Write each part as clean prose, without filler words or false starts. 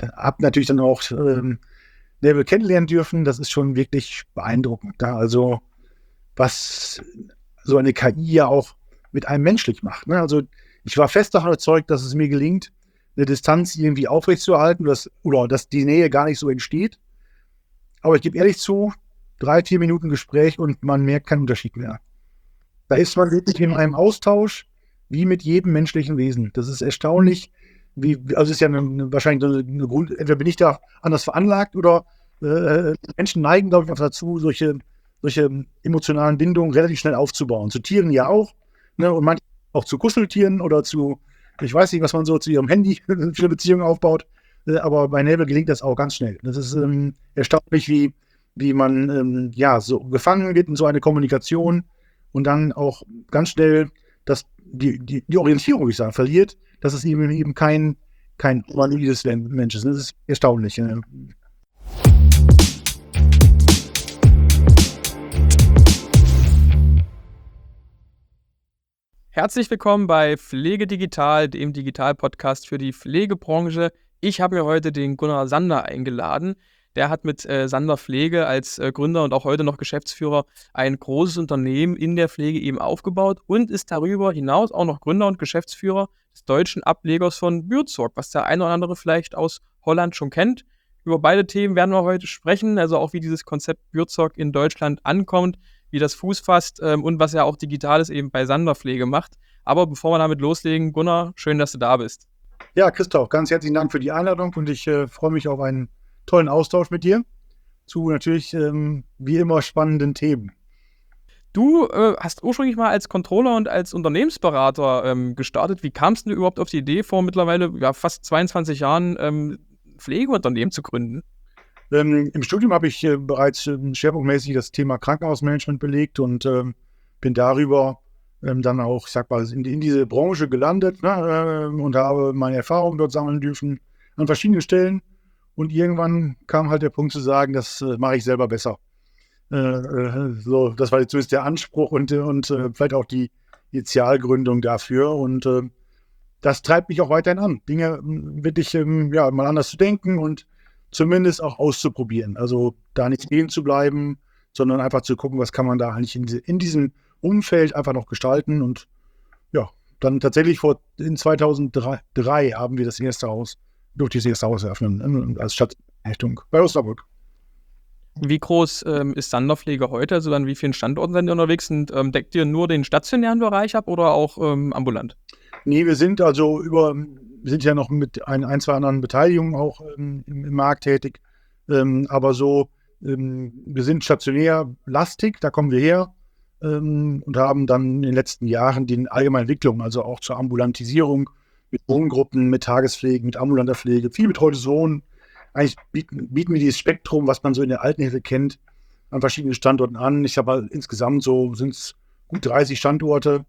habe natürlich dann auch Neville kennenlernen dürfen. Das ist schon wirklich beeindruckend. Da also was so eine KI ja auch mit einem menschlich macht. Ne? Also ich war fest davon überzeugt, dass es mir gelingt, eine Distanz irgendwie aufrechtzuerhalten oder dass die Nähe gar nicht so entsteht. Aber ich gebe ehrlich zu, 3-4 Minuten Gespräch und man merkt keinen Unterschied mehr. Da ist man wirklich in einem Austausch wie mit jedem menschlichen Wesen. Das ist erstaunlich. Also ist ja wahrscheinlich eine Grund, entweder bin ich da anders veranlagt oder Menschen neigen, glaube ich, auch dazu, solche emotionalen Bindungen relativ schnell aufzubauen. Zu Tieren ja auch, ne? Und manchmal auch zu Kuscheltieren oder ich weiß nicht, was man so zu ihrem Handy für eine Beziehung aufbaut, aber bei Neville gelingt das auch ganz schnell. Das ist erstaunlich, wie man so gefangen wird in so eine Kommunikation und dann auch ganz schnell die Orientierung, würde ich sagen, verliert, dass es eben kein humanoides Mensch ist. Das ist erstaunlich. Ne? Herzlich willkommen bei Pflege Digital, dem Digital-Podcast für die Pflegebranche. Ich habe mir heute den Gunnar Sander eingeladen. Der hat mit Sander Pflege als Gründer und auch heute noch Geschäftsführer ein großes Unternehmen in der Pflege eben aufgebaut und ist darüber hinaus auch noch Gründer und Geschäftsführer des deutschen Ablegers von Buurtzorg, was der eine oder andere vielleicht aus Holland schon kennt. Über beide Themen werden wir heute sprechen, also auch wie dieses Konzept Buurtzorg in Deutschland ankommt, wie das Fuß fasst und was ja auch Digitales eben bei Sander Pflege macht. Aber bevor wir damit loslegen, Gunnar, schön, dass du da bist. Ja, Christoph, ganz herzlichen Dank für die Einladung und ich freue mich auf einen tollen Austausch mit dir zu natürlich wie immer spannenden Themen. Du hast ursprünglich mal als Controller und als Unternehmensberater gestartet. Wie kamst du überhaupt auf die Idee, vor mittlerweile fast 22 Jahren Pflegeunternehmen zu gründen? Im Studium habe ich bereits schwerpunktmäßig das Thema Krankenhausmanagement belegt und bin darüber dann auch, ich sag mal, in diese Branche gelandet, ne, und habe meine Erfahrungen dort sammeln dürfen an verschiedenen Stellen. Und irgendwann kam halt der Punkt zu sagen, das mache ich selber besser. Das war zumindest der Anspruch und vielleicht auch die Initialgründung dafür. Und das treibt mich auch weiterhin an, Dinge wirklich mal anders zu denken und zumindest auch auszuprobieren. Also da nicht stehen zu bleiben, sondern einfach zu gucken, was kann man da eigentlich in diesem Umfeld einfach noch gestalten. Und ja, dann tatsächlich in 2003 haben wir das erste Haus eröffnen, als Stadteinrichtung bei Osnabrück. Wie groß ist Sander Pflege heute? Also an wie vielen Standorten seid ihr unterwegs? Und deckt ihr nur den stationären Bereich ab oder auch ambulant? Nee, wir sind ja noch mit ein, zwei anderen Beteiligungen auch im Markt tätig. Aber wir sind stationär lastig, da kommen wir her und haben dann in den letzten Jahren die allgemeine Entwicklung, also auch zur Ambulantisierung, mit Wohngruppen, mit Tagespflege, mit ambulanter Pflege, viel mit Heute Wohnen. Eigentlich bieten wir dieses Spektrum, was man so in der Altenhilfe kennt, an verschiedenen Standorten an. Ich habe insgesamt sind es gut 30 Standorte,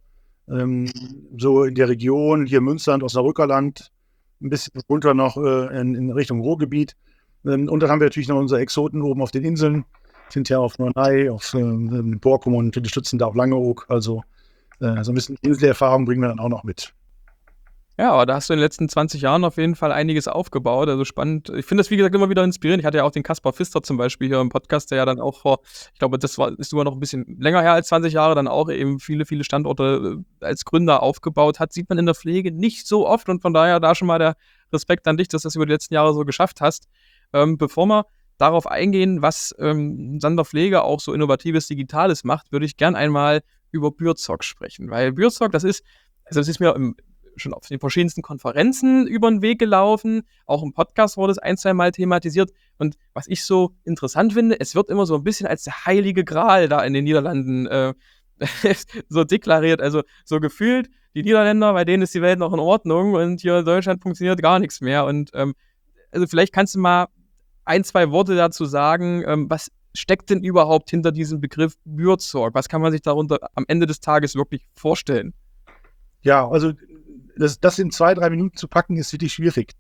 so in der Region, hier Münsterland, Osnabrückerland, ein bisschen runter noch in Richtung Ruhrgebiet. Und dann haben wir natürlich noch unsere Exoten oben auf den Inseln, sind ja auf Norderney, auf Borkum und die stützen da auf Langeoog. Also so ein bisschen Inselerfahrung bringen wir dann auch noch mit. Ja, aber da hast du in den letzten 20 Jahren auf jeden Fall einiges aufgebaut. Also spannend. Ich finde das, wie gesagt, immer wieder inspirierend. Ich hatte ja auch den Kaspar Pfister zum Beispiel hier im Podcast, der ja dann auch ich glaube, ist sogar noch ein bisschen länger her als 20 Jahre, dann auch eben viele, viele Standorte als Gründer aufgebaut hat. Sieht man in der Pflege nicht so oft und von daher da schon mal der Respekt an dich, dass du das über die letzten Jahre so geschafft hast. Bevor wir darauf eingehen, was Sander Pflege auch so innovatives Digitales macht, würde ich gern einmal über Buurtzorg sprechen. Weil Buurtzorg, das ist mir schon auf den verschiedensten Konferenzen über den Weg gelaufen. Auch im Podcast wurde es 1-2 Mal thematisiert. Und was ich so interessant finde, es wird immer so ein bisschen als der heilige Gral da in den Niederlanden so deklariert. Also so gefühlt, die Niederländer, bei denen ist die Welt noch in Ordnung und hier in Deutschland funktioniert gar nichts mehr. Und also vielleicht kannst du mal 1-2 Worte dazu sagen, was steckt denn überhaupt hinter diesem Begriff Buurtzorg? Was kann man sich darunter am Ende des Tages wirklich vorstellen? Ja, also das in 2-3 Minuten zu packen, ist wirklich schwierig.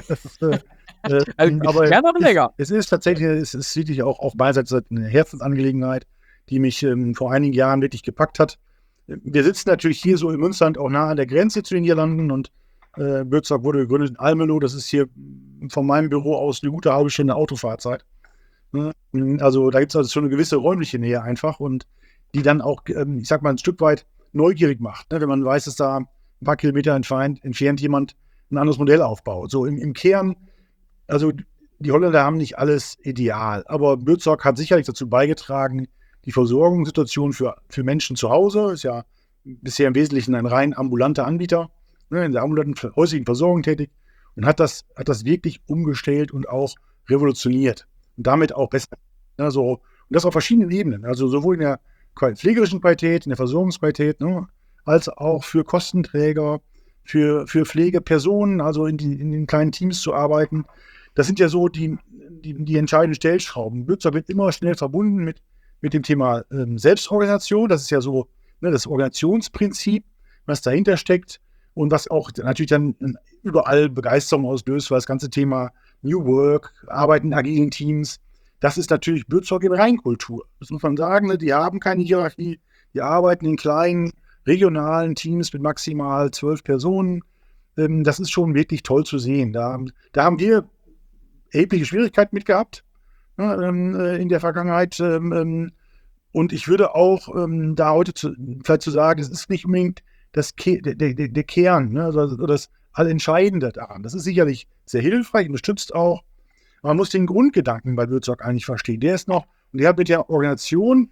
Aber ja, noch länger. Es ist wirklich auch beiderseits eine Herzensangelegenheit, die mich vor einigen Jahren wirklich gepackt hat. Wir sitzen natürlich hier so in Münsterland auch nah an der Grenze zu den Niederlanden und Bürzog wurde gegründet in Almelo, das ist hier von meinem Büro aus eine gute halbe Stunde Autofahrzeit. Ne? Also da gibt es also schon eine gewisse räumliche Nähe einfach und die dann auch, ich sag mal, ein Stück weit neugierig macht, ne? Wenn man weiß, dass da ein paar Kilometer entfernt jemand ein anderes Modell aufbaut. So im Kern, also die Holländer haben nicht alles ideal, aber Bürzog hat sicherlich dazu beigetragen, die Versorgungssituation für Menschen zu Hause, ist ja bisher im Wesentlichen ein rein ambulanter Anbieter, ne, in der ambulanten häuslichen Versorgung tätig und hat das wirklich umgestellt und auch revolutioniert und damit auch besser. Ne, so, und das auf verschiedenen Ebenen, also sowohl in der pflegerischen Qualität, in der Versorgungsqualität, ne, als auch für Kostenträger, für Pflegepersonen, also in den kleinen Teams zu arbeiten. Das sind ja so die entscheidenden Stellschrauben. Bürzog wird immer schnell verbunden mit dem Thema Selbstorganisation. Das ist ja so, ne, das Organisationsprinzip, was dahinter steckt und was auch natürlich dann überall Begeisterung auslöst, weil das ganze Thema New Work, Arbeiten in agilen Teams, das ist natürlich Bürzog in Reinkultur. Das muss man sagen, ne? Die haben keine Hierarchie, die arbeiten in kleinen, regionalen Teams mit maximal 12 Personen. Das ist schon wirklich toll zu sehen. Da haben wir erhebliche Schwierigkeiten mit gehabt, ne, in der Vergangenheit. Und ich würde auch da heute vielleicht zu sagen, es ist nicht unbedingt der Kern, ne, also das Allentscheidende daran. Das ist sicherlich sehr hilfreich, unterstützt auch. Man muss den Grundgedanken bei Bürzog eigentlich verstehen. Der ist noch, und der hat mit der Organisation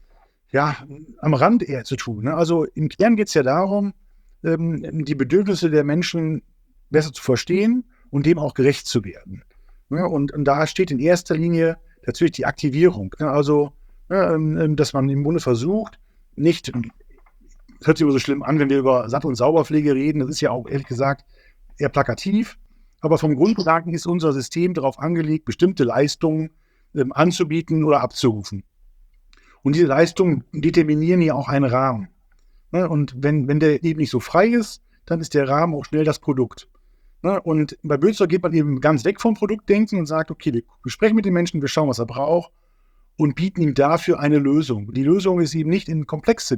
ja am Rand eher zu tun. Ne? Also im Kern geht es ja darum, die Bedürfnisse der Menschen besser zu verstehen und dem auch gerecht zu werden. Ne? Und da steht in erster Linie natürlich die Aktivierung. Ne? Also, dass man im Grunde versucht, nicht, hört sich immer so schlimm an, wenn wir über Satt- und Sauberpflege reden, das ist ja auch ehrlich gesagt eher plakativ, aber vom Grundgedanken ist unser System darauf angelegt, bestimmte Leistungen anzubieten oder abzurufen. Und diese Leistungen determinieren ja auch einen Rahmen. Ne? Und wenn der eben nicht so frei ist, dann ist der Rahmen auch schnell das Produkt. Ne? Und bei Bürzog geht man eben ganz weg vom Produktdenken und sagt, okay, wir sprechen mit den Menschen, wir schauen, was er braucht und bieten ihm dafür eine Lösung. Die Lösung ist eben nicht in Komplexe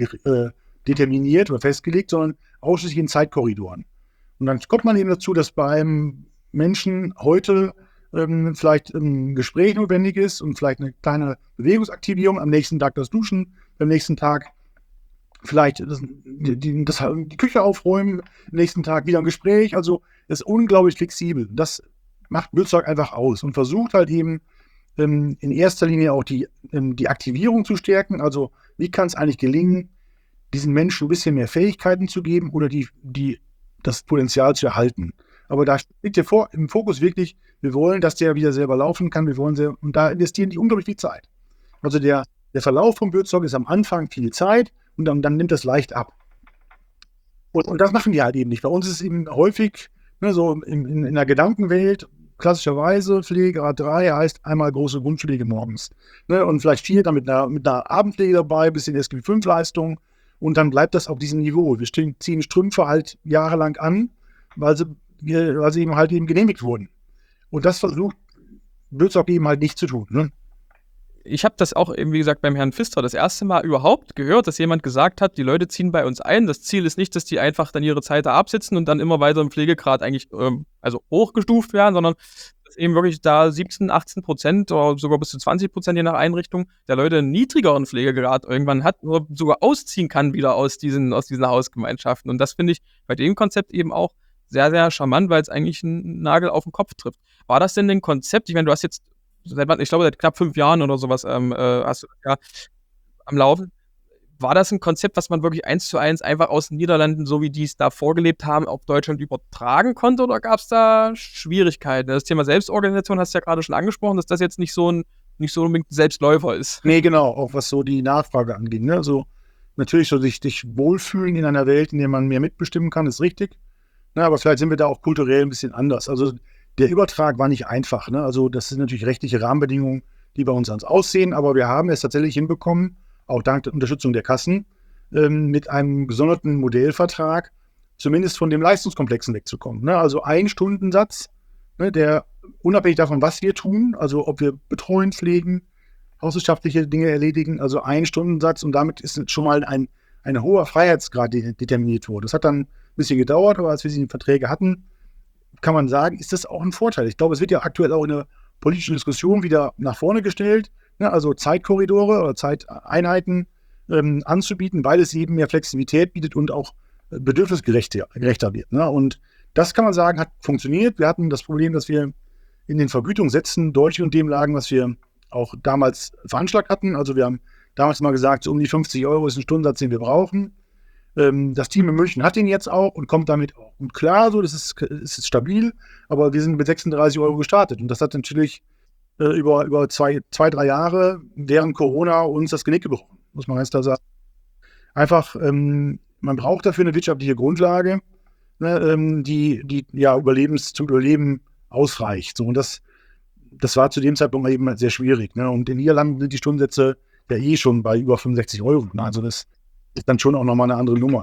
determiniert oder festgelegt, sondern ausschließlich in Zeitkorridoren. Und dann kommt man eben dazu, dass beim Menschen heute vielleicht ein Gespräch notwendig ist und vielleicht eine kleine Bewegungsaktivierung, am nächsten Tag das Duschen, am nächsten Tag vielleicht die Küche aufräumen, am nächsten Tag wieder ein Gespräch. Also es ist unglaublich flexibel. Das macht Bürzog einfach aus und versucht halt eben in erster Linie auch die Aktivierung zu stärken. Also wie kann es eigentlich gelingen, diesen Menschen ein bisschen mehr Fähigkeiten zu geben oder das Potenzial zu erhalten. Aber da liegt im Fokus wirklich, wir wollen, dass der wieder selber laufen kann, und da investieren die unglaublich viel Zeit. Also der Verlauf vom Bürzog ist am Anfang viel Zeit und dann nimmt das leicht ab. Und das machen die halt eben nicht. Bei uns ist es eben häufig, ne, so in der Gedankenwelt, klassischerweise Pflegegrad 3 heißt einmal große Grundpflege morgens. Ne, und vielleicht 4 dann mit einer Abendpflege dabei, bisschen SGB 5 Leistung. Und dann bleibt das auf diesem Niveau. Wir ziehen Strümpfe halt jahrelang an, weil sie eben halt eben genehmigt wurden. Und das versucht Bürzog eben halt nicht zu tun. Ne? Ich habe das auch eben, wie gesagt, beim Herrn Pfister das erste Mal überhaupt gehört, dass jemand gesagt hat, die Leute ziehen bei uns ein. Das Ziel ist nicht, dass die einfach dann ihre Zeit da absitzen und dann immer weiter im Pflegegrad eigentlich also hochgestuft werden, sondern dass eben wirklich da 17-18% oder sogar bis zu 20% je nach Einrichtung der Leute einen niedrigeren Pflegegrad irgendwann hat oder sogar ausziehen kann wieder aus diesen Hausgemeinschaften. Und das finde ich bei dem Konzept eben auch sehr, sehr charmant, weil es eigentlich einen Nagel auf den Kopf trifft. War das denn ein Konzept? Ich meine, du hast jetzt ich glaube, seit knapp 5 Jahren oder sowas hast du ja am Laufen. War das ein Konzept, was man wirklich 1:1 einfach aus den Niederlanden, so wie die es da vorgelebt haben, auf Deutschland übertragen konnte oder gab es da Schwierigkeiten? Das Thema Selbstorganisation hast du ja gerade schon angesprochen, dass das jetzt nicht so unbedingt ein Selbstläufer ist. Nee, genau, auch was so die Nachfrage angeht. Ne? Also natürlich so sich wohlfühlen in einer Welt, in der man mehr mitbestimmen kann, ist richtig. Ne? Aber vielleicht sind wir da auch kulturell ein bisschen anders. Also der Übertrag war nicht einfach. Ne? Also das sind natürlich rechtliche Rahmenbedingungen, die bei uns ans Aussehen, aber wir haben es tatsächlich hinbekommen, auch dank der Unterstützung der Kassen, mit einem gesonderten Modellvertrag zumindest von dem Leistungskomplexen wegzukommen. Ne? Also ein Stundensatz, ne, der unabhängig davon, was wir tun, also ob wir betreuen, pflegen, hauswirtschaftliche Dinge erledigen, also ein Stundensatz und damit ist schon mal ein hoher Freiheitsgrad determiniert worden. Das hat dann bisschen gedauert, aber als wir die Verträge hatten, kann man sagen, ist das auch ein Vorteil. Ich glaube, es wird ja aktuell auch in der politischen Diskussion wieder nach vorne gestellt, ne? Also Zeitkorridore oder Zeiteinheiten anzubieten, weil es eben mehr Flexibilität bietet und auch bedürfnisgerechter wird. Ne? Und das kann man sagen, hat funktioniert. Wir hatten das Problem, dass wir in den Vergütungssätzen deutlich unter dem lagen, was wir auch damals veranschlagt hatten. Also wir haben damals mal gesagt, so um die 50 Euro ist ein Stundensatz, den wir brauchen. Das Team in München hat den jetzt auch und kommt damit auch gut klar, so, das ist stabil, aber wir sind mit 36 Euro gestartet und das hat natürlich über 2-3 Jahre während Corona uns das Genick gebrochen, muss man ganz klar sagen. Einfach, man braucht dafür eine wirtschaftliche Grundlage, ne, die ja zum Überleben ausreicht. So, und das war zu dem Zeitpunkt eben sehr schwierig. Ne? Und in den Niederlanden sind die Stundensätze ja eh schon bei über 65 Euro. Ne? Also das ist dann schon auch nochmal eine andere Nummer.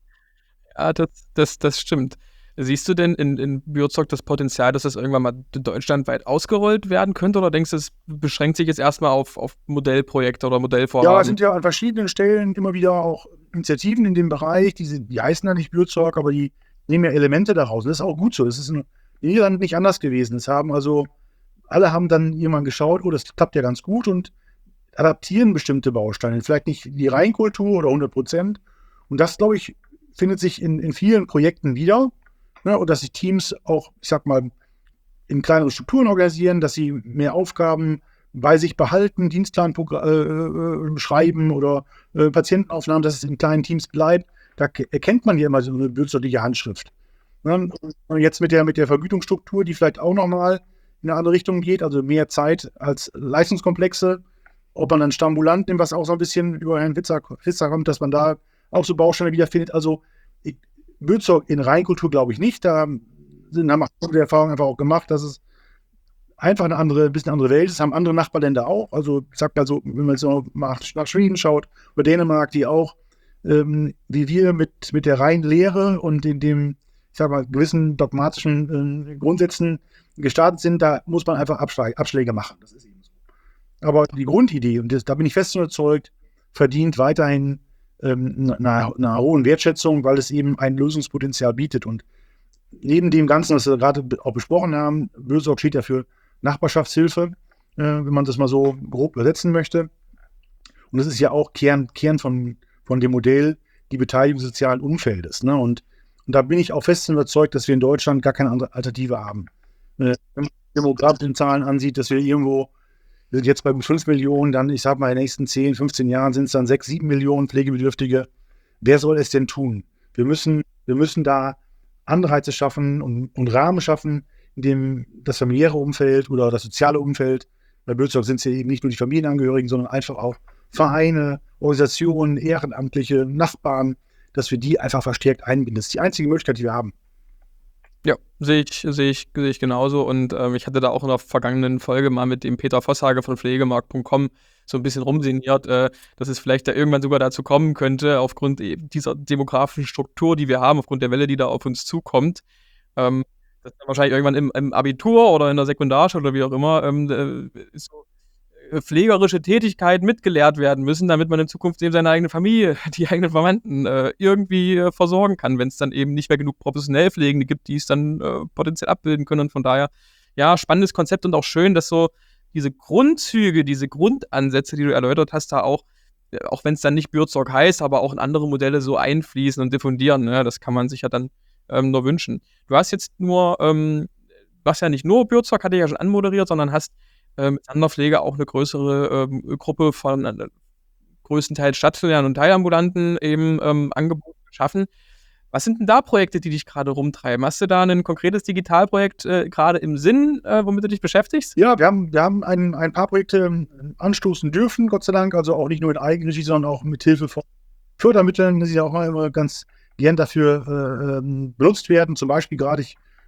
Ja, das stimmt. Siehst du denn in Bürsorg das Potenzial, dass das irgendwann mal deutschlandweit ausgerollt werden könnte? Oder denkst du, es beschränkt sich jetzt erstmal auf Modellprojekte oder Modellvorhaben? Ja, es sind ja an verschiedenen Stellen immer wieder auch Initiativen in dem Bereich, die heißen ja nicht Bürsorg, aber die nehmen ja Elemente daraus. Und das ist auch gut so. Das ist in den Niederlanden nicht anders gewesen. Alle haben dann jemand geschaut, oh, das klappt ja ganz gut und adaptieren bestimmte Bausteine. Vielleicht nicht die Reinkultur oder 100%. Und das, glaube ich, findet sich in vielen Projekten wieder. Ne? Und dass sich Teams auch, ich sag mal, in kleinere Strukturen organisieren, dass sie mehr Aufgaben bei sich behalten, Dienstplan schreiben oder Patientenaufnahmen, dass es in kleinen Teams bleibt. Da erkennt man ja immer so eine bürgerliche Handschrift. Ne? Und jetzt mit der Vergütungsstruktur, die vielleicht auch nochmal in eine andere Richtung geht, also mehr Zeit als Leistungskomplexe, ob man dann Stambulant nimmt, was auch so ein bisschen über Herrn Witzer kommt, dass man da auch so Bausteine wiederfindet. Also Bürsorg in Reinkultur glaube ich nicht. Da haben die Erfahrung einfach auch gemacht, dass es einfach ein bisschen andere Welt ist. Das haben andere Nachbarländer auch. Also ich sag also, wenn man jetzt noch nach Schweden schaut oder Dänemark, die auch wie wir mit der reinen Lehre und in dem, ich sag mal, gewissen dogmatischen Grundsätzen gestartet sind, da muss man einfach Abschläge machen. Das ist eben so. Aber die Grundidee, und da bin ich fest überzeugt, verdient weiterhin einer hohen Wertschätzung, weil es eben ein Lösungspotenzial bietet. Und neben dem Ganzen, was wir gerade auch besprochen haben, Bürsorg steht ja für Nachbarschaftshilfe, wenn man das mal so grob übersetzen möchte. Und das ist ja auch Kern von dem Modell, die Beteiligung des sozialen Umfeldes. Ne? Und da bin ich auch fest überzeugt, dass wir in Deutschland gar keine andere Alternative haben. Wenn man demografische Zahlen ansieht, dass wir sind jetzt bei 5 Millionen, dann, ich sag mal, in den nächsten 10, 15 Jahren sind es dann 6, 7 Millionen Pflegebedürftige. Wer soll es denn tun? Wir müssen da Anreize schaffen und Rahmen schaffen, in dem das familiäre Umfeld oder das soziale Umfeld, bei Bürsorg sind es ja eben nicht nur die Familienangehörigen, sondern einfach auch Vereine, Organisationen, Ehrenamtliche, Nachbarn, dass wir die einfach verstärkt einbinden. Das ist die einzige Möglichkeit, die wir haben. Ja, sehe ich genauso. Und ich hatte da auch in der vergangenen Folge mal mit dem Peter Vosshage von Pflegemarkt.com so ein bisschen rumsinniert, dass es vielleicht da irgendwann sogar dazu kommen könnte, aufgrund eben dieser demografischen Struktur, die wir haben, aufgrund der Welle, die da auf uns zukommt, dass dann wahrscheinlich irgendwann im Abitur oder in der Sekundarschule oder wie auch immer so pflegerische Tätigkeiten mitgelehrt werden müssen, damit man in Zukunft eben seine eigene Familie, die eigenen Verwandten irgendwie versorgen kann, wenn es dann eben nicht mehr genug professionell Pflegende gibt, die es dann potenziell abbilden können. Und von daher, ja, spannendes Konzept und auch schön, dass so diese Grundzüge, diese Grundansätze, die du erläutert hast, da auch wenn es dann nicht Bürsorg heißt, aber auch in andere Modelle so einfließen und diffundieren. Ne? Das kann man sich ja dann nur wünschen. Du hast jetzt ja nicht nur Bürsorg, hatte ich ja schon anmoderiert, sondern hast mit Anderpflege auch eine größere Gruppe von größtenteils stationären und Teilambulanten eben Angebote geschaffen. Was sind denn da Projekte, die dich gerade rumtreiben? Hast du da ein konkretes Digitalprojekt gerade im Sinn, womit du dich beschäftigst? Ja, wir haben ein paar Projekte anstoßen dürfen, Gott sei Dank, also auch nicht nur in Eigenregie, sondern auch mit Hilfe von Fördermitteln, die ja auch immer ganz gern dafür benutzt werden. Zum Beispiel gerade,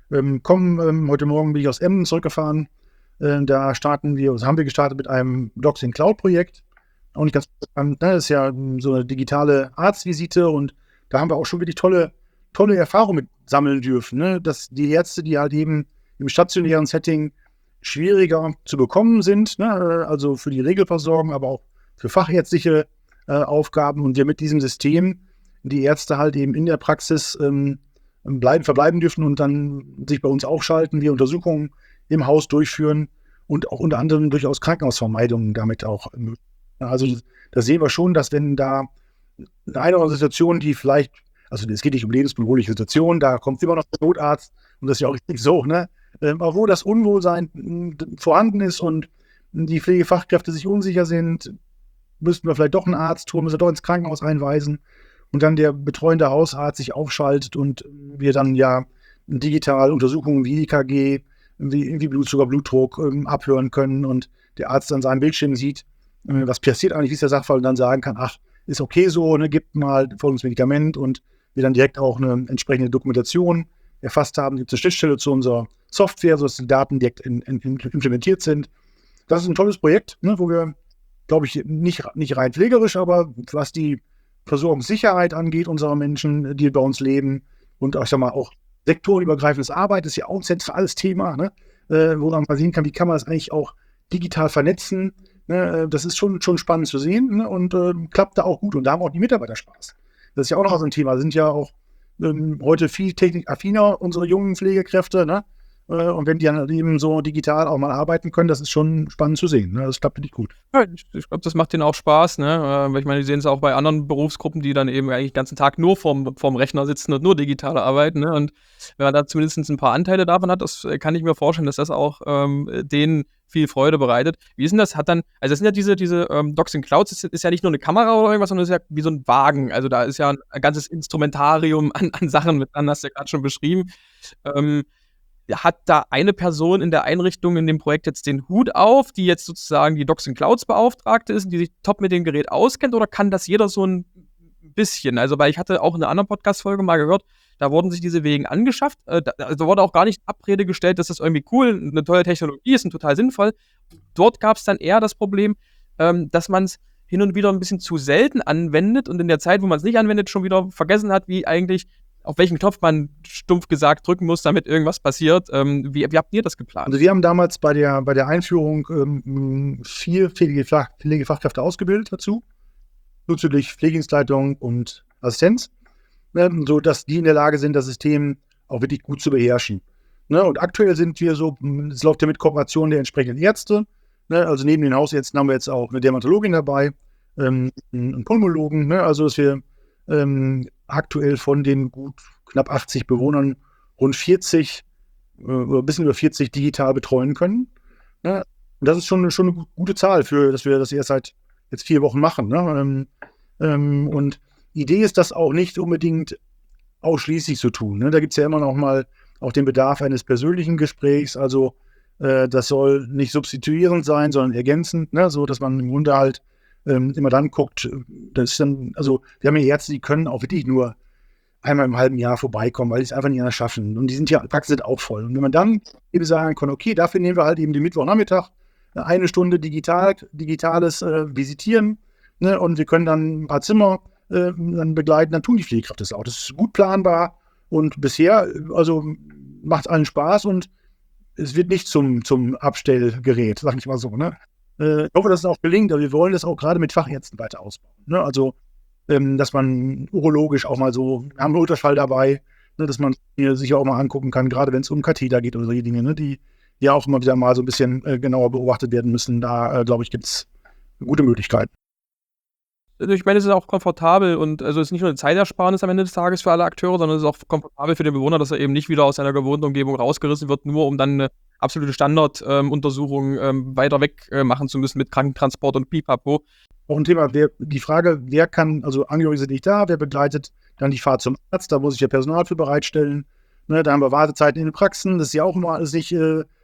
heute Morgen bin ich aus Emmen zurückgefahren. Da haben wir gestartet mit einem Docs in Cloud-Projekt. Auch nicht ganz bekannt, ne? Das ist ja so eine digitale Arztvisite und da haben wir auch schon wirklich tolle Erfahrungen mit sammeln dürfen. Ne? Dass die Ärzte, die halt eben im stationären Setting schwieriger zu bekommen sind, ne? Also für die Regelversorgung, aber auch für fachärztliche Aufgaben und wir mit diesem System die Ärzte halt eben in der Praxis verbleiben dürfen und dann sich bei uns aufschalten, wir Untersuchungen im Haus durchführen und auch unter anderem durchaus Krankenhausvermeidungen damit auch ermöglichen. Also da sehen wir schon, dass wenn da eine oder andere Situation, die vielleicht, also es geht nicht um lebensbedrohliche Situationen, da kommt immer noch der Notarzt und das ist ja auch richtig so, ne? Aber wo das Unwohlsein vorhanden ist und die Pflegefachkräfte sich unsicher sind, müssten wir vielleicht doch einen Arzt tun, müssen wir doch ins Krankenhaus einweisen und dann der betreuende Hausarzt sich aufschaltet und wir dann ja digital Untersuchungen wie EKG, wie Blutzucker, Blutdruck abhören können und der Arzt dann seinen Bildschirm sieht, was passiert eigentlich, wie ist der Sachverhalt und dann sagen kann, ach, ist okay so, ne, gibt mal folgendes Medikament und wir dann direkt auch eine entsprechende Dokumentation erfasst haben, gibt es eine Schnittstelle zu unserer Software, sodass die Daten direkt implementiert sind. Das ist ein tolles Projekt, ne, wo wir, glaube ich, nicht rein pflegerisch, aber was die Versorgungssicherheit angeht unserer Menschen, die bei uns leben und ich sag mal auch sektorenübergreifendes Arbeit ist ja auch ein zentrales Thema, ne, wo man mal sehen kann, wie kann man das eigentlich auch digital vernetzen. Ne, das ist schon spannend zu sehen, ne, und klappt da auch gut und da haben auch die Mitarbeiter Spaß. Das ist ja auch noch so ein Thema, sind ja auch heute viel technikaffiner, unsere jungen Pflegekräfte, ne? Und wenn die dann eben so digital auch mal arbeiten können, das ist schon spannend zu sehen. Ne? Das klappt wirklich gut. Ja, ich glaube, das macht denen auch Spaß, ne? Weil ich meine, die sehen es auch bei anderen Berufsgruppen, die dann eben eigentlich den ganzen Tag nur vorm Rechner sitzen und nur digital arbeiten, ne? Und wenn man da zumindest ein paar Anteile davon hat, das kann ich mir vorstellen, dass das auch denen viel Freude bereitet. Wie ist denn das? Also das sind ja diese Docs in Clouds, ist ja nicht nur eine Kamera oder irgendwas, sondern ist ja wie so ein Wagen. Also da ist ja ein ganzes Instrumentarium an Sachen mit dran, hast du ja gerade schon beschrieben. Hat da eine Person in der Einrichtung in dem Projekt jetzt den Hut auf, die jetzt sozusagen die Docs in Clouds Beauftragte ist und die sich top mit dem Gerät auskennt, oder kann das jeder so ein bisschen? Also, weil ich hatte auch in einer anderen Podcast-Folge mal gehört, da wurden sich diese Wegen angeschafft, da wurde auch gar nicht in Abrede gestellt, dass das irgendwie cool, eine tolle Technologie ist und total sinnvoll. Dort gab es dann eher das Problem, dass man es hin und wieder ein bisschen zu selten anwendet und in der Zeit, wo man es nicht anwendet, schon wieder vergessen hat, wie eigentlich auf welchen Knopf man stumpf gesagt drücken muss, damit irgendwas passiert. Wie habt ihr das geplant? Also wir haben damals bei der Einführung 4 Pflegefachkräfte ausgebildet dazu, zuzüglich Pflegedienstleitung und Assistenz, ne, sodass die in der Lage sind, das System auch wirklich gut zu beherrschen. Ne, und aktuell sind wir so, es läuft ja mit Kooperation der entsprechenden Ärzte, ne, also neben den Hausärzten haben wir jetzt auch eine Dermatologin dabei, einen Pulmologen, ne, also dass wir aktuell von den gut knapp 80 Bewohnern rund 40 oder ein bisschen über 40 digital betreuen können. Ne? Und das ist schon eine gute Zahl dass wir das erst seit jetzt 4 Wochen machen. Ne? Und die Idee ist, das auch nicht unbedingt ausschließlich zu tun. Ne? Da gibt es ja immer noch mal auch den Bedarf eines persönlichen Gesprächs. Also das soll nicht substituierend sein, sondern ergänzend, ne? So dass man im Grunde halt immer dann guckt, das ist dann, also wir haben ja Ärzte, die können auch wirklich nur einmal im halben Jahr vorbeikommen, weil die es einfach nicht anders schaffen. Und die sind ja, Praxen sind auch voll. Und wenn man dann eben sagen kann, okay, dafür nehmen wir halt eben den Mittwochnachmittag eine Stunde digitales Visitieren, ne, und wir können dann ein paar Zimmer dann begleiten, dann tun die Pflegekräfte das auch. Das ist gut planbar und bisher, also macht allen Spaß und es wird nicht zum Abstellgerät, sag ich mal so, ne? Ich hoffe, dass es auch gelingt, aber wir wollen das auch gerade mit Fachärzten weiter ausbauen. Ne? Also, dass man urologisch auch mal so, wir haben einen Ultraschall dabei, ne, dass man sich auch mal angucken kann, gerade wenn es um Katheter geht oder solche Dinge, ne, die ja auch immer wieder mal so ein bisschen genauer beobachtet werden müssen. Da, glaube ich, gibt es gute Möglichkeiten. Ich meine, es ist auch komfortabel und also es ist nicht nur eine Zeitersparnis am Ende des Tages für alle Akteure, sondern es ist auch komfortabel für den Bewohner, dass er eben nicht wieder aus seiner gewohnten Umgebung rausgerissen wird, nur um dann eine absolute Standarduntersuchung weiter weg machen zu müssen mit Krankentransport und Pipapo. Auch ein Thema, die Frage, wer kann, also Angehörige sind nicht da, wer begleitet dann die Fahrt zum Arzt, da muss ich ja Personal für bereitstellen. Ne, da haben wir Wartezeiten in den Praxen, das ist ja auch immer alles nicht,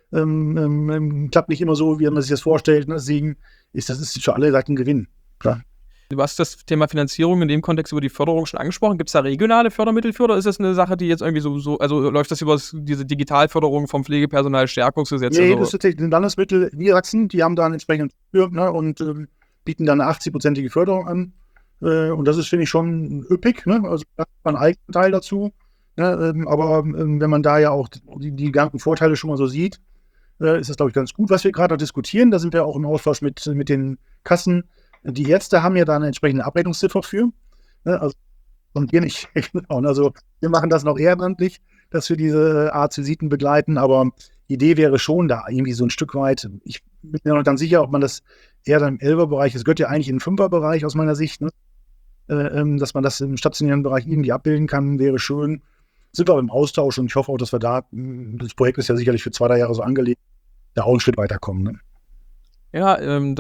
klappt nicht immer so, wie man sich das vorstellt. Ne? Deswegen ist das für alle Seiten ein Gewinn. Klar. Du hast das Thema Finanzierung in dem Kontext über die Förderung schon angesprochen. Gibt es da regionale Fördermittel für oder ist das eine Sache, die jetzt irgendwie so also läuft das über diese Digitalförderung vom Pflegepersonalstärkungsgesetz? Nee, das ist tatsächlich ein Landesmittel. Niedersachsen, die haben da einen entsprechenden für, ne, und bieten dann eine 80-prozentige Förderung an. Und das ist, finde ich, schon üppig. Ne? Also da hat man einen eigenen Teil dazu. Ne? Aber wenn man da ja auch die ganzen Vorteile schon mal so sieht, ist das, glaube ich, ganz gut. Was wir gerade diskutieren, da sind wir auch im Austausch mit den Kassen. Die Ärzte haben ja da eine entsprechende Abrechnungsziffer für. Ne? Also und wir nicht. Genau. Und also wir machen das noch ehrenamtlich, dass wir diese Art Visiten begleiten, aber die Idee wäre schon da, irgendwie so ein Stück weit. Ich bin mir noch ganz sicher, ob man das eher dann im Elfer-Bereich, es gehört ja eigentlich in den Fünfer-Bereich aus meiner Sicht, ne? Dass man das im stationären Bereich irgendwie abbilden kann, wäre schön. Sind wir aber im Austausch und ich hoffe auch, dass wir da, das Projekt ist ja sicherlich für 2-3 Jahre so angelegt, da auch einen Schritt weiterkommen. Ne? Ja,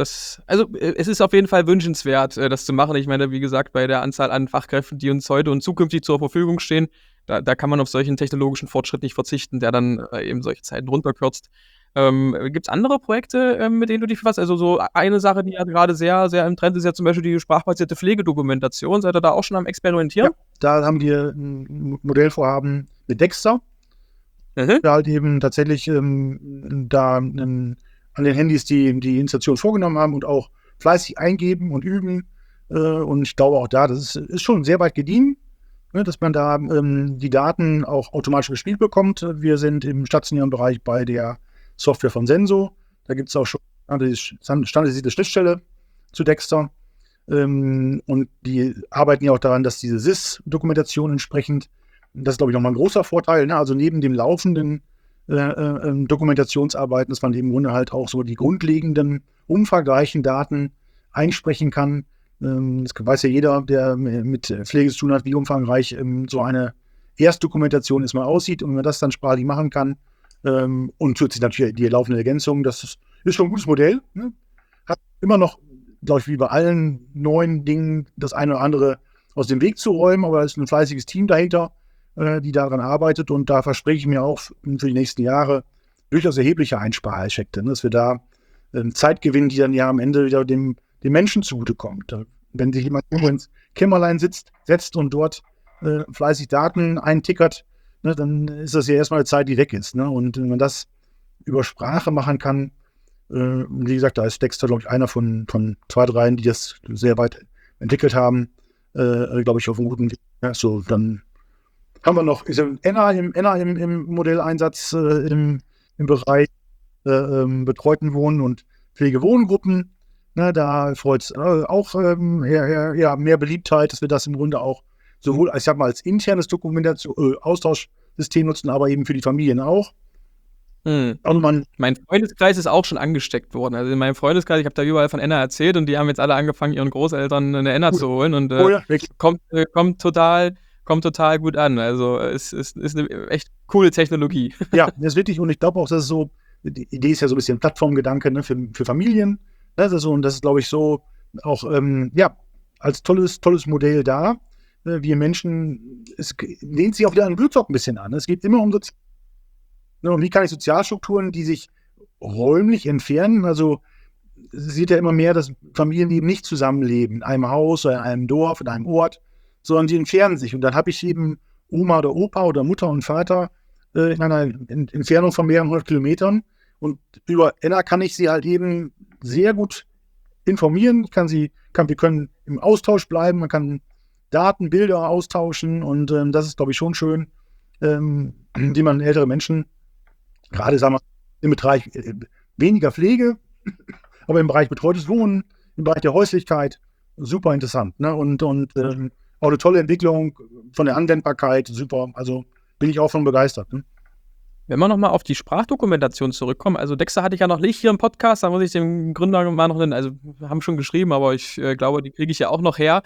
es ist auf jeden Fall wünschenswert, das zu machen. Ich meine, wie gesagt, bei der Anzahl an Fachkräften, die uns heute und zukünftig zur Verfügung stehen, da kann man auf solchen technologischen Fortschritt nicht verzichten, der dann eben solche Zeiten runterkürzt. Gibt es andere Projekte, mit denen du dich befasst? Also so eine Sache, die ja gerade sehr, sehr im Trend ist, ja zum Beispiel die sprachbasierte Pflegedokumentation. Seid ihr da auch schon am Experimentieren? Ja, da haben wir ein Modellvorhaben mit Dexter. Wir halt eben tatsächlich da an den Handys die Installation vorgenommen haben und auch fleißig eingeben und üben. Und ich glaube auch da, das ist schon sehr weit gediehen, ne, dass man da die Daten auch automatisch gespielt bekommt. Wir sind im stationären Bereich bei der Software von Senso. Da gibt es auch schon eine standardisierte Schnittstelle zu Dexter. Und die arbeiten ja auch daran, dass diese SIS-Dokumentation entsprechend, das ist, glaube ich, nochmal ein großer Vorteil, ne? Also neben dem laufenden Dokumentationsarbeiten, dass man im Grunde halt auch so die grundlegenden, umfangreichen Daten einsprechen kann. Das weiß ja jeder, der mit Pflege zu tun hat, wie umfangreich so eine Erstdokumentation erstmal aussieht. Und wenn man das dann sprachlich machen kann, und zusätzlich natürlich die laufende Ergänzung, das ist schon ein gutes Modell. Ne? Hat immer noch, glaube ich, wie bei allen neuen Dingen, das eine oder andere aus dem Weg zu räumen, aber es ist ein fleißiges Team dahinter, die daran arbeitet, und da verspreche ich mir auch für die nächsten Jahre durchaus erhebliche Einspareffekte, ne? Dass wir da Zeit gewinnen, die dann ja am Ende wieder dem Menschen zugutekommt. Wenn sich jemand irgendwo ins Kämmerlein setzt und dort fleißig Daten eintickert, ne, dann ist das ja erstmal eine Zeit, die weg ist. Ne? Und wenn man das über Sprache machen kann, wie gesagt, da ist Dexter, glaube ich, einer von 2, 3, die das sehr weit entwickelt haben, glaube ich, auf einem guten Weg. Ja, so, dann haben wir noch Enna im Modelleinsatz im Bereich betreuten Wohnen und Pflegewohngruppen. Ne, da freut es auch mehr Beliebtheit, dass wir das im Grunde auch sowohl als internes Austauschsystem nutzen, aber eben für die Familien auch. Also mein Freundeskreis ist auch schon angesteckt worden. Also in meinem Freundeskreis, ich habe da überall von Enna erzählt und die haben jetzt alle angefangen, ihren Großeltern eine Enna zu holen und kommt total gut an. Also es ist eine echt coole Technologie. Ja, das ist wirklich, und ich glaube auch, dass es so, die Idee ist ja so ein bisschen Plattformgedanke, ne, für Familien. Das ist so, und das ist, glaube ich, so auch als tolles Modell da. Wir Menschen, es lehnt sich auch wieder an Blutzock ein bisschen an. Es geht immer um und wie kann ich Sozialstrukturen, die sich räumlich entfernen, also es sieht ja immer mehr, dass Familien eben nicht zusammenleben, in einem Haus oder in einem Dorf, in einem Ort, sondern die entfernen sich. Und dann habe ich eben Oma oder Opa oder Mutter und Vater in einer Entfernung von mehreren 100 Kilometern. Und über Enna kann ich sie halt eben sehr gut informieren. Wir können im Austausch bleiben, man kann Daten, Bilder austauschen, und das ist, glaube ich, schon schön, wie man ältere Menschen, gerade sagen wir im Bereich weniger Pflege, aber im Bereich betreutes Wohnen, im Bereich der Häuslichkeit, super interessant. Ne? Und auch eine tolle Entwicklung von der Anwendbarkeit, super. Also bin ich auch von begeistert. Ne? Wenn wir nochmal auf die Sprachdokumentation zurückkommen, also Dexter hatte ich ja noch nicht hier im Podcast, da muss ich dem Gründer mal noch also wir haben schon geschrieben, aber ich glaube, die kriege ich ja auch noch her.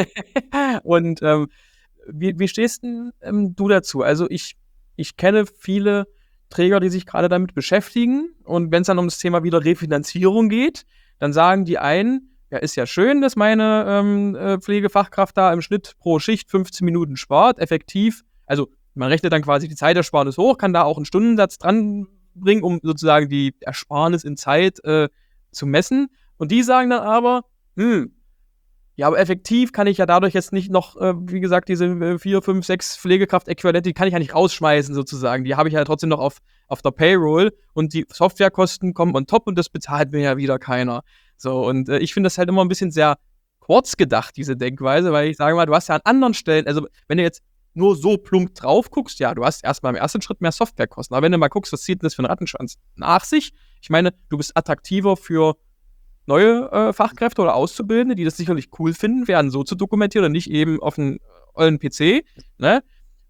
Und wie stehst denn du dazu? Also ich kenne viele Träger, die sich gerade damit beschäftigen, und wenn es dann um das Thema wieder Refinanzierung geht, dann sagen die einen, ja, ist ja schön, dass meine Pflegefachkraft da im Schnitt pro Schicht 15 Minuten spart, effektiv, also man rechnet dann quasi die Zeitersparnis hoch, kann da auch einen Stundensatz dran bringen, um sozusagen die Ersparnis in Zeit zu messen. Und die sagen dann aber, ja, aber effektiv kann ich ja dadurch jetzt nicht noch, wie gesagt, diese 4, 5, 6 Pflegekraft-Äquivalente, die kann ich ja nicht rausschmeißen sozusagen. Die habe ich ja trotzdem noch auf der Payroll, und die Softwarekosten kommen on top und das bezahlt mir ja wieder keiner. So, und ich finde das halt immer ein bisschen sehr kurz gedacht, diese Denkweise, weil ich sage mal, du hast ja an anderen Stellen, also wenn du jetzt nur so plump drauf guckst, ja, du hast erstmal im ersten Schritt mehr Softwarekosten. Aber wenn du mal guckst, was zieht denn das für einen Rattenschwanz nach sich? Ich meine, du bist attraktiver für neue Fachkräfte oder Auszubildende, die das sicherlich cool finden, werden so zu dokumentieren und nicht eben auf ollen PC, ne?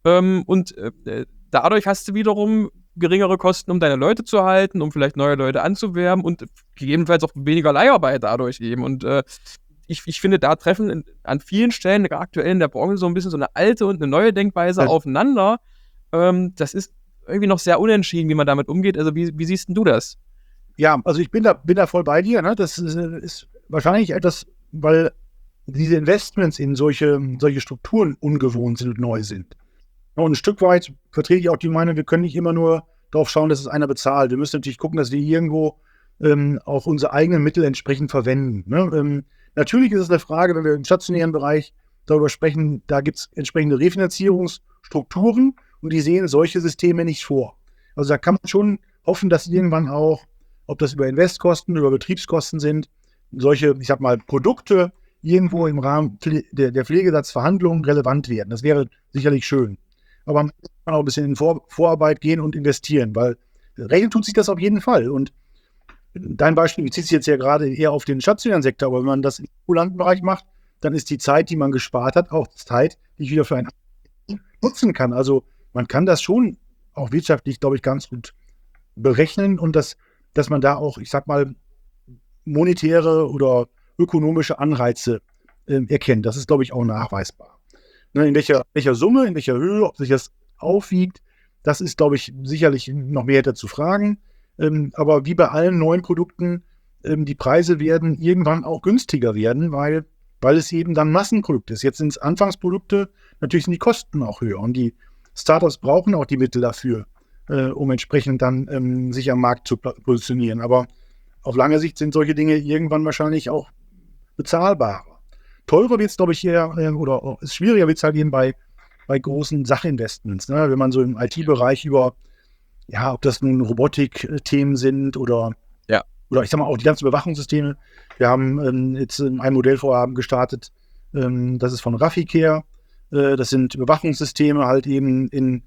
Dadurch hast du wiederum geringere Kosten, um deine Leute zu halten, um vielleicht neue Leute anzuwerben und gegebenenfalls auch weniger Leiharbeit dadurch eben. Und ich finde, da treffen an vielen Stellen aktuell in der Branche so ein bisschen so eine alte und eine neue Denkweise aufeinander. Das ist irgendwie noch sehr unentschieden, wie man damit umgeht. Also wie siehst denn du das? Ja, also ich bin da voll bei dir. Ne? Das ist wahrscheinlich etwas, weil diese Investments in solche Strukturen ungewohnt sind und neu sind. Und ein Stück weit vertrete ich auch die Meinung, wir können nicht immer nur darauf schauen, dass es einer bezahlt. Wir müssen natürlich gucken, dass wir irgendwo auch unsere eigenen Mittel entsprechend verwenden. Ne? Natürlich ist es eine Frage, wenn wir im stationären Bereich darüber sprechen, da gibt es entsprechende Refinanzierungsstrukturen und die sehen solche Systeme nicht vor. Also da kann man schon hoffen, dass irgendwann auch, ob das über Investkosten, über Betriebskosten sind, solche, ich sag mal, Produkte irgendwo im Rahmen der Pflegesatzverhandlungen relevant werden. Das wäre sicherlich schön. Aber man kann auch ein bisschen in Vorarbeit gehen und investieren, weil regeln tut sich das auf jeden Fall. Und dein Beispiel bezieht sich jetzt ja gerade eher auf den stationären Sektor, aber wenn man das im ambulanten Bereich macht, dann ist die Zeit, die man gespart hat, auch Zeit, die ich wieder für einen nutzen kann. Also man kann das schon auch wirtschaftlich, glaube ich, ganz gut berechnen und dass man da auch, ich sag mal, monetäre oder ökonomische Anreize erkennt. Das ist, glaube ich, auch nachweisbar. Ne, in welcher Summe, in welcher Höhe, ob sich das aufwiegt, das ist, glaube ich, sicherlich noch mehr dazu fragen. Aber wie bei allen neuen Produkten, die Preise werden irgendwann auch günstiger werden, weil es eben dann Massenprodukt ist. Jetzt sind es Anfangsprodukte, natürlich sind die Kosten auch höher und die Startups brauchen auch die Mittel dafür, um entsprechend dann sich am Markt zu positionieren. Aber auf lange Sicht sind solche Dinge irgendwann wahrscheinlich auch bezahlbarer. Teurer wird es, glaube ich, eher, oder ist schwieriger wird es halt eben bei großen Sachinvestments. Ne? Wenn man so im IT-Bereich über, ja, ob das nun Robotik-Themen sind oder ich sag mal auch die ganzen Überwachungssysteme. Wir haben jetzt ein Modellvorhaben gestartet, das ist von Rafficare. Das sind Überwachungssysteme halt eben in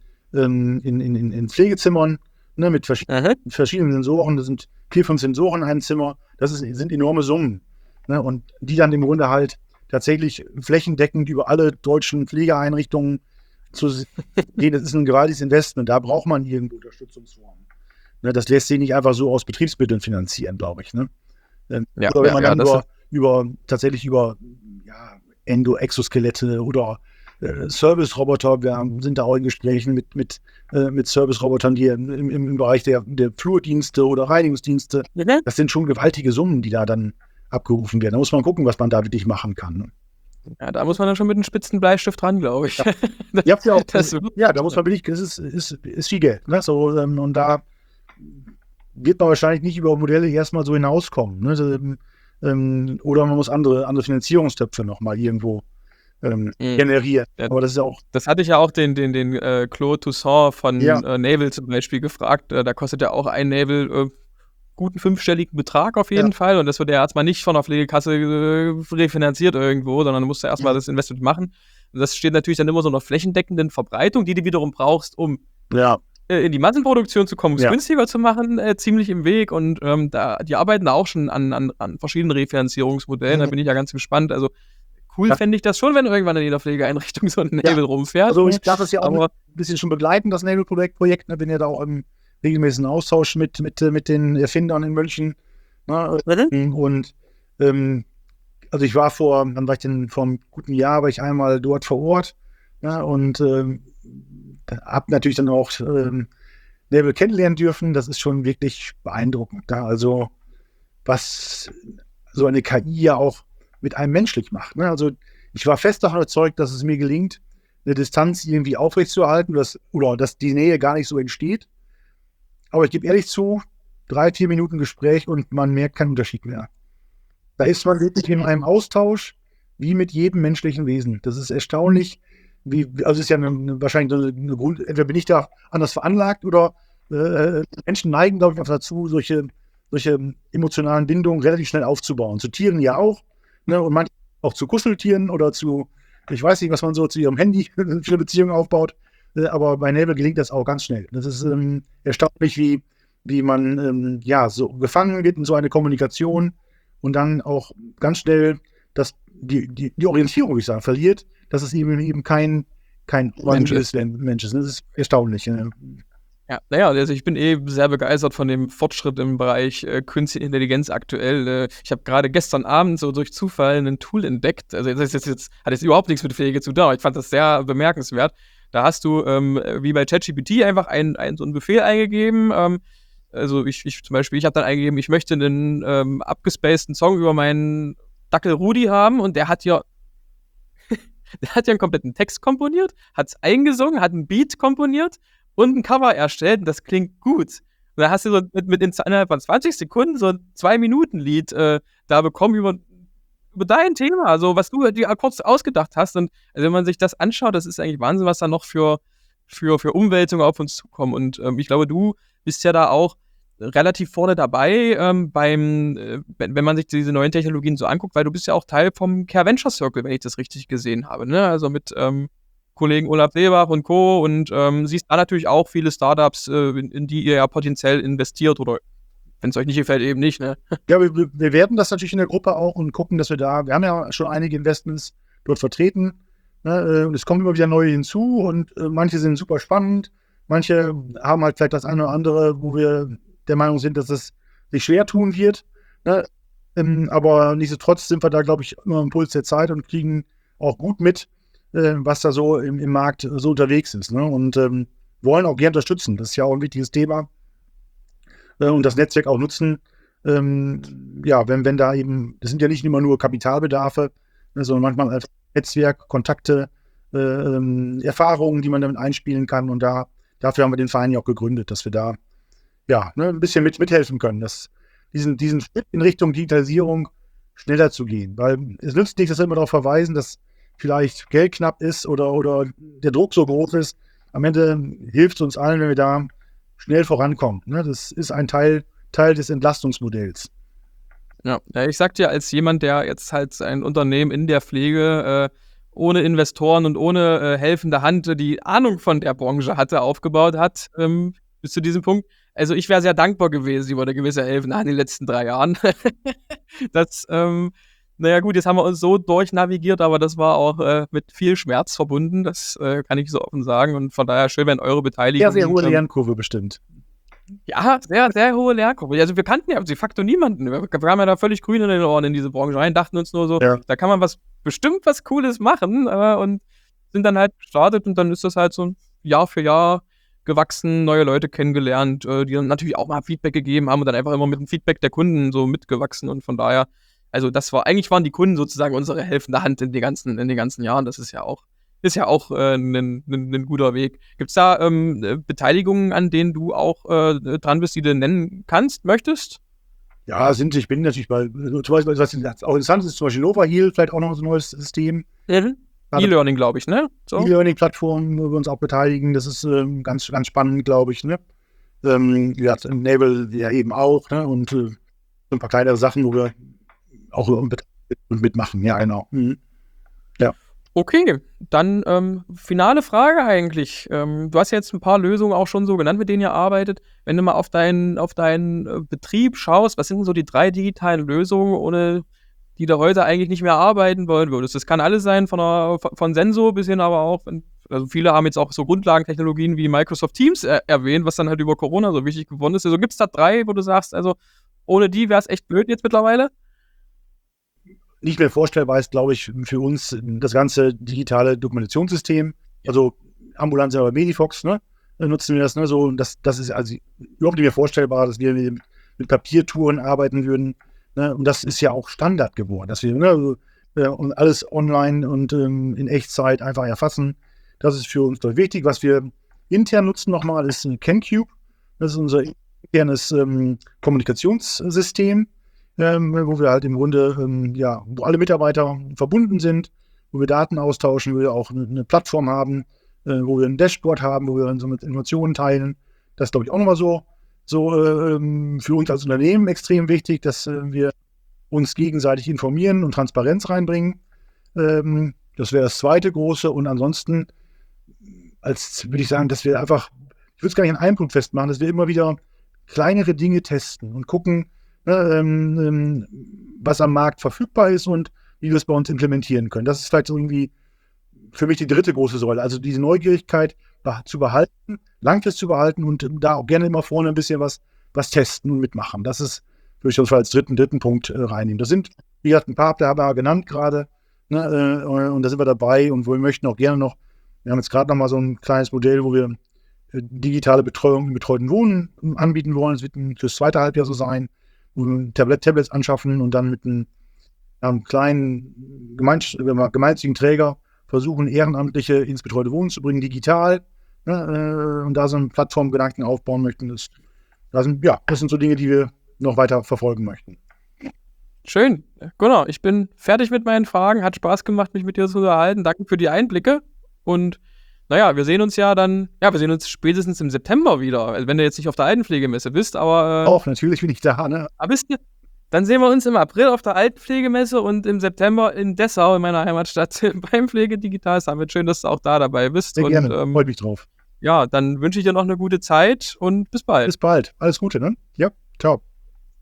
Pflegezimmern, ne, mit verschiedenen Sensoren. Das sind 4, 5 Sensoren in einem Zimmer. Sind enorme Summen. Ne, und die dann im Grunde halt tatsächlich flächendeckend über alle deutschen Pflegeeinrichtungen zu gehen. Das ist ein gewaltiges Investment. Da braucht man irgendwo Unterstützungsformen. Ne, das lässt sich nicht einfach so aus Betriebsmitteln finanzieren, glaube ich. Ne? Oder wenn man dann tatsächlich über Endo-Exoskelette oder Service-Roboter, wir sind da auch in Gesprächen mit Service-Robotern, die im Bereich der Flurdienste oder Reinigungsdienste, das sind schon gewaltige Summen, die da dann abgerufen werden. Da muss man gucken, was man da wirklich machen kann. Ne? Ja, da muss man dann schon mit einem spitzen Bleistift dran, glaube ich. Da muss man wirklich, das ist viel Geld. Ne? So, und da wird man wahrscheinlich nicht über Modelle erstmal so hinauskommen. Ne? Oder man muss andere Finanzierungstöpfe nochmal irgendwo generieren. Ja, aber das ist ja auch. Das hatte ich ja auch den Claude Toussaint von Naval zum Beispiel gefragt. Da kostet ja auch ein Naval guten 5-stelligen Betrag auf jeden Fall. Und das wird ja erstmal nicht von der Pflegekasse refinanziert irgendwo, sondern du musst ja erstmal das Investment machen. Und das steht natürlich dann immer so einer flächendeckenden Verbreitung, die du wiederum brauchst, um in die Massenproduktion zu kommen, um es günstiger zu machen, ziemlich im Weg. Und die arbeiten da auch schon an verschiedenen Refinanzierungsmodellen. Da bin ich ja ganz gespannt. Also cool fände ich das schon, wenn irgendwann in jeder Pflegeeinrichtung so ein Naval rumfährt. Also ich darf das ja auch ein bisschen schon begleiten, das Naval-Projekt. Bin ja da auch im regelmäßigen Austausch mit den Erfindern in München. Ne? Und also ich war vor einem guten Jahr, war ich einmal dort vor Ort, und habe natürlich dann auch Naval kennenlernen dürfen. Das ist schon wirklich beeindruckend. Also was so eine KI ja auch mit einem menschlich macht. Ne? Also ich war fest davon überzeugt, dass es mir gelingt, eine Distanz irgendwie aufrechtzuerhalten oder dass die Nähe gar nicht so entsteht. Aber ich gebe ehrlich zu, 3, 4 Minuten Gespräch und man merkt keinen Unterschied mehr. Da ist man wirklich in einem Austausch wie mit jedem menschlichen Wesen. Das ist erstaunlich. Also ist ja wahrscheinlich eine Grund, entweder bin ich da anders veranlagt oder Menschen neigen, glaube ich, einfach dazu, solche emotionalen Bindungen relativ schnell aufzubauen. Zu Tieren ja auch, ne, und manchmal auch zu Kuscheltieren oder zu, ich weiß nicht, was man so zu ihrem Handy für eine Beziehung aufbaut. Aber bei Naval gelingt das auch ganz schnell. Das ist erstaunlich, wie man so gefangen wird in so eine Kommunikation und dann auch ganz schnell die Orientierung, würde ich sagen, verliert, dass es eben kein Mensch Mensch ist. Das ist erstaunlich. Ja, naja, also ich bin sehr begeistert von dem Fortschritt im Bereich Künstliche Intelligenz aktuell. Ich habe gerade gestern Abend so durch Zufall ein Tool entdeckt. Also das hat jetzt überhaupt nichts mit Pflege zu tun, aber ich fand das sehr bemerkenswert. Da hast du, wie bei ChatGPT, einfach so einen Befehl eingegeben. Also ich zum Beispiel, ich habe dann eingegeben, ich möchte einen abgespaceden Song über meinen Dackel Rudi haben, und der hat ja einen kompletten Text komponiert, hat es eingesungen, hat einen Beat komponiert und ein Cover erstellt, und das klingt gut. Und da hast du so innerhalb von 20 Sekunden so ein 2-Minuten-Lied da bekommen über dein Thema, also was du dir kurz ausgedacht hast. Und also wenn man sich das anschaut, das ist eigentlich Wahnsinn, was da noch für Umwälzungen auf uns zukommen. Und ich glaube, du bist ja da auch relativ vorne dabei, wenn man sich diese neuen Technologien so anguckt, weil du bist ja auch Teil vom Care Venture Circle, wenn ich das richtig gesehen habe, ne? Also mit Kollegen Olaf Seebach und Co. Und siehst da natürlich auch viele Startups, in die ihr ja potenziell investiert, oder wenn es euch nicht gefällt, eben nicht, ne? Ja, wir werden das natürlich in der Gruppe auch und gucken, dass wir haben ja schon einige Investments dort vertreten, ne? Und es kommen immer wieder neue hinzu, und manche sind super spannend, manche haben halt vielleicht das eine oder andere, wo wir der Meinung sind, dass es sich schwer tun wird, ne? Aber nichtsdestotrotz sind wir da, glaube ich, immer am Puls der Zeit und kriegen auch gut mit, was da so im Markt so unterwegs ist, ne? Und wollen auch gerne unterstützen. Das ist ja auch ein wichtiges Thema. Und das Netzwerk auch nutzen. Ja, wenn da eben, das sind ja nicht immer nur Kapitalbedarfe, ne, sondern manchmal einfach Netzwerk, Kontakte, Erfahrungen, die man damit einspielen kann. Und dafür haben wir den Verein ja auch gegründet, dass wir da ein bisschen mithelfen können, diesen Schritt in Richtung Digitalisierung schneller zu gehen. Weil es nützt nichts, dass wir immer darauf verweisen, dass vielleicht Geld knapp ist oder der Druck so groß ist. Am Ende hilft es uns allen, wenn wir da schnell vorankommen, ne? Das ist ein Teil des Entlastungsmodells. Ja, ich sag dir, als jemand, der jetzt halt ein Unternehmen in der Pflege ohne Investoren und ohne helfende Hand, die Ahnung von der Branche aufgebaut hat, bis zu diesem Punkt. Also ich wäre sehr dankbar gewesen über eine gewisse helfende Hand in den letzten 3 Jahren. Naja gut, jetzt haben wir uns so durchnavigiert, aber das war auch mit viel Schmerz verbunden, das kann ich so offen sagen. Und von daher schön, wenn eure Beteiligung... Ja, sehr hohe Lernkurve bestimmt. Ja, sehr, sehr hohe Lernkurve. Also wir kannten ja de facto niemanden. Wir waren ja da völlig grün in den Ohren in diese Branche rein, dachten uns nur so, da kann man bestimmt was Cooles machen, und sind dann halt gestartet, und dann ist das halt so Jahr für Jahr gewachsen, neue Leute kennengelernt, die dann natürlich auch mal Feedback gegeben haben und dann einfach immer mit dem Feedback der Kunden so mitgewachsen, und von daher, also eigentlich waren die Kunden sozusagen unsere helfende Hand in den ganzen Jahren. Das ist ja auch ein guter Weg. Gibt es da Beteiligungen, an denen du auch dran bist, die du nennen möchtest? Ja, ich bin natürlich zum Beispiel, was auch interessant ist, zum Beispiel Nova Heal, vielleicht auch noch so ein neues System. E-Learning, glaube ich, ne? So. E-Learning-Plattform, wo wir uns auch beteiligen, das ist ganz, ganz spannend, glaube ich, ne? Enable ja eben auch, ne? Und ein paar kleinere Sachen, wo wir auch mitmachen, ja, genau. Mhm. Ja. Okay, dann finale Frage eigentlich. Du hast ja jetzt ein paar Lösungen auch schon so genannt, mit denen ihr arbeitet. Wenn du mal auf deinen Betrieb schaust, was sind denn so die 3 digitalen Lösungen, ohne die du heute eigentlich nicht mehr arbeiten wollen würdest? Das kann alles sein, von Sensor bis hin, aber auch, also viele haben jetzt auch so Grundlagentechnologien wie Microsoft Teams erwähnt, was dann halt über Corona so wichtig geworden ist. Also gibt es da 3, wo du sagst, also ohne die wäre es echt blöd jetzt mittlerweile? Nicht mehr vorstellbar ist, glaube ich, für uns das ganze digitale Dokumentationssystem. Also Ambulanz oder Medifox, ne, nutzen wir das, ne, so, das ist also überhaupt nicht mehr vorstellbar, dass wir mit Papiertouren arbeiten würden, ne, und das ist ja auch Standard geworden, dass wir, ne, und alles online und in Echtzeit einfach erfassen. Das ist für uns doch wichtig. Was wir intern nutzen nochmal, ist ein CanCube. Das ist unser internes Kommunikationssystem, wo wir halt im Grunde, wo alle Mitarbeiter verbunden sind, wo wir Daten austauschen, wo wir auch eine Plattform haben, wo wir ein Dashboard haben, wo wir dann so mit Informationen teilen. Das ist, glaube ich, auch nochmal so für uns als Unternehmen extrem wichtig, dass wir uns gegenseitig informieren und Transparenz reinbringen. Das wäre das zweite große. Und ansonsten, würde ich sagen, dass wir einfach, ich würde es gar nicht an einem Punkt festmachen, dass wir immer wieder kleinere Dinge testen und gucken, was am Markt verfügbar ist und wie wir es bei uns implementieren können. Das ist vielleicht irgendwie für mich die dritte große Säule. Also diese Neugierigkeit zu behalten, langfristig zu behalten und da auch gerne immer vorne ein bisschen was testen und mitmachen. Das ist, würde ich als dritten Punkt reinnehmen. Das sind, wie gesagt, ein paar, da haben wir genannt gerade, ne, und da sind wir dabei und wir möchten auch gerne noch, wir haben jetzt gerade noch mal so ein kleines Modell, wo wir digitale Betreuung im betreuten Wohnen anbieten wollen. Es wird fürs zweite Halbjahr so sein, wo wir Tablets anschaffen und dann mit einem kleinen gemeinnützigen Träger versuchen, Ehrenamtliche ins betreute Wohnen zu bringen, digital, ne, und da so einen Plattformgedanken aufbauen möchten. Das sind so Dinge, die wir noch weiter verfolgen möchten. Schön. Genau, ich bin fertig mit meinen Fragen. Hat Spaß gemacht, mich mit dir zu unterhalten. Danke für die Einblicke. Und naja, wir sehen uns spätestens im September wieder. Wenn du jetzt nicht auf der Altenpflegemesse bist, aber... Auch, natürlich bin ich da, ne? Aber dann sehen wir uns im April auf der Altenpflegemesse und im September in Dessau, in meiner Heimatstadt, beim Pflegedigital Summit. Schön, dass du auch da dabei bist. Sehr gerne, freut mich drauf. Ja, dann wünsche ich dir noch eine gute Zeit und bis bald. Bis bald. Alles Gute, ne? Ja, ciao.